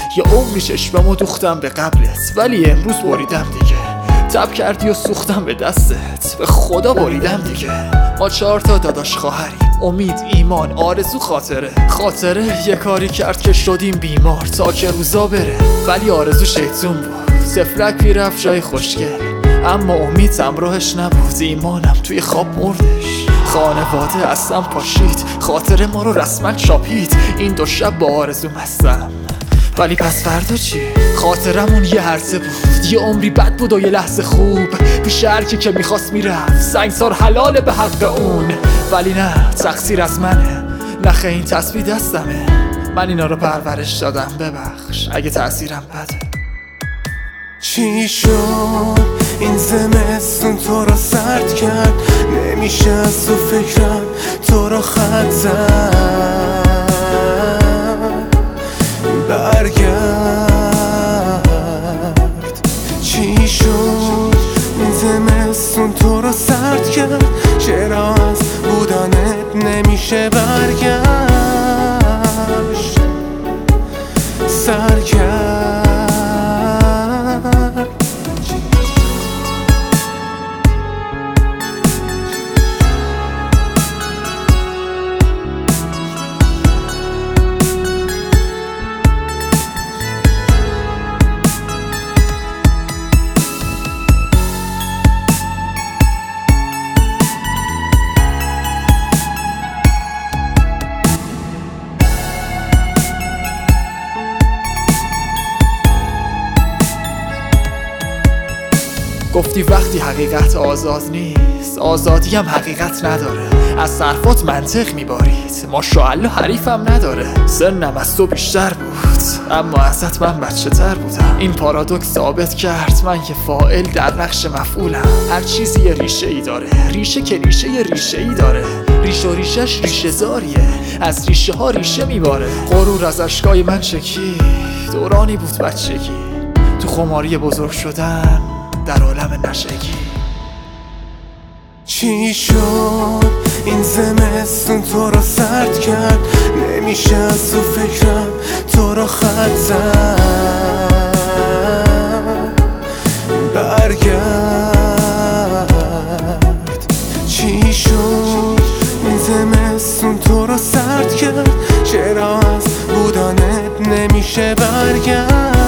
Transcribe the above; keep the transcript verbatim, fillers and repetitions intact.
یه عمری چشممو دوختم به قبلت، ولی امروز بریدم دیگه. تب کردی و سوختم به دستت، به خدا بریدم دیگه. ما چهار تا داداش خواهریم، امید، ایمان، آرزو، خاطره. خاطره یه کاری کرد که شدیم بیمار تا که روزا بره، ولی آرزو شیطون بود، سفلک میرفت جای خوشگل. اما امید همراهش نبود، ایمانم توی خواب مردش. خانواده اصلا پاشید، خاطره ما رو رسما چاپید. این دو شب با آرزو مستم، ولی پس فردا چی؟ خاطرمون یه هرزه بود، یه عمری بد بود و یه لحظه خوب. پیش هرکی که میخواست میرفت، سنگسار حلاله به حق اون. ولی نه، تقصیر از منه، نخه این تصویر دستمه. من اینا رو پرورش دادم، ببخش اگه تأثیرم بده. چی شد این زمستون تو رو سرد کرد؟ نمیشه از تو فکرم تو رو خط زد. برگرد. چی شد این زمستون تو رو سرد کرد؟ چرا از بودنت نمیشه برگشت؟ سر کرد. گفتی وقتی حقیقت آزاد نیست، آزادی هم حقیقت نداره. از صرفات منطق میبارید، ماشاءالله حریفم نداره. سنم از تو بیشتر بود، اما ازت من بچه تر بودم. این پارادوکس ثابت کرد من یه فاعل در نقش مفعولم. هر چیزی یه ریشه ای داره، ریشه که ریشه یه ریشه ای داره. ریشه و ریشهش ریشه زاریه، از ریشه ها ریشه میباره. غرور از اشکای من چکی، دورانی بود بچگی. تو خماری بزرگ شدن در عالم نشگی. چی شد این زمستون تو رو سرد کرد؟ نمیشه از تو فکرم تو رو خط زد. برگرد. چی شد این زمستون تو رو سرد کرد؟ چرا از بودنت نمیشه برگرد؟